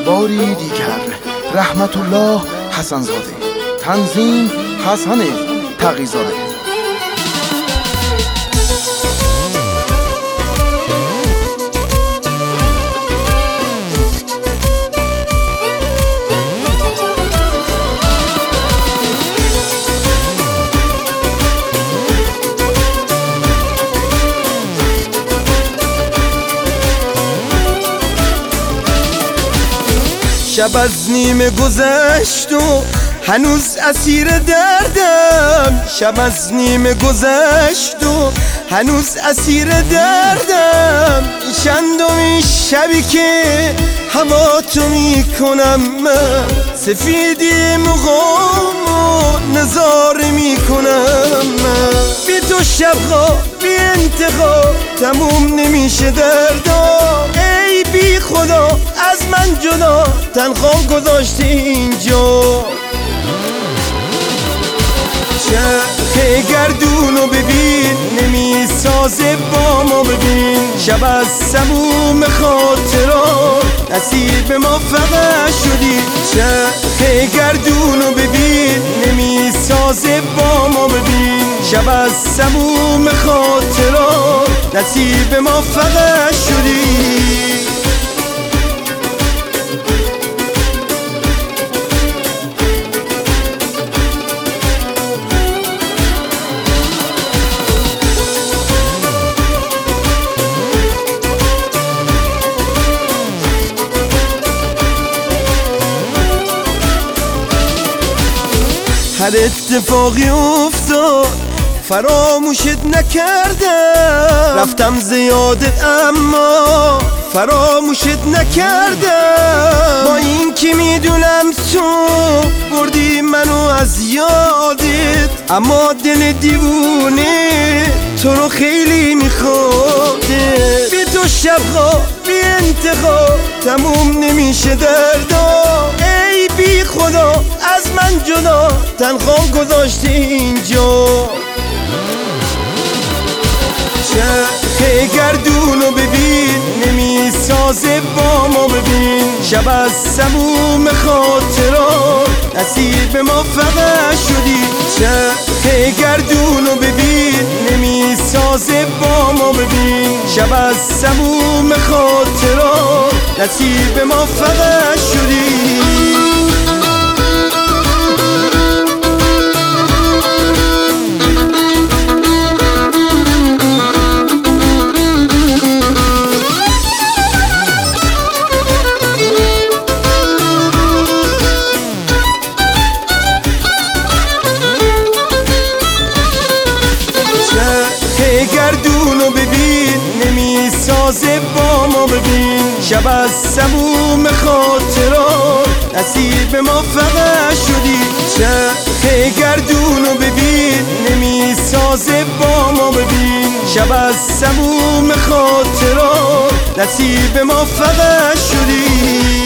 باری دیگر. رحمت الله حسن‌زاده، تنظیم حسن تقی‌زاده. شب از نیمه گذشت و هنوز اسیر دردم. شب از نیمه گذشت و هنوز اسیر دردم. چندمین شبی که هوا تو میکنم من، سفیدی مقام و نظاره میکنم من. بی تو شبها بی انتها تموم نمیشه دردم. ای بی خدا از من جدا تنها گذاشتی اینجا. چرخ گردونو ببین نمیسازه با ما ببین. شب از سموم خاطرات نصیب ما فقط شدی. چرخ گردونو ببین نمیسازه با ما ببین. شب از سموم خاطرات نصیب ما فقط شدی. هر اتفاقی افتاد فراموشت نکردم. رفتم زیادت اما فراموشت نکردم. با این که میدونم تو بردی منو از یادت، اما دل دیوونه تو رو خیلی میخواده. بی تو شبها بی انتها تموم نمیشه دردم. ای بی خدا از من جدا تنها گذاشتی اینجا. چرخ گردونو ببین نمیسازه با ما ببین. شب از سموم خاطرات نصیب ما فقط شدی. چرخ گردونو ببین نمیسازه با ما ببین. شب از سموم خاطرات نصیب ما فقط شدی. گردونو ببین نمیسازه با ما ببین. شب از سموم خاطرات نصیب ما فقط شدی. چرخ گردونو ببین نمیسازه با ما ببین. شب از سموم خاطرات نصیب ما فقط شدی.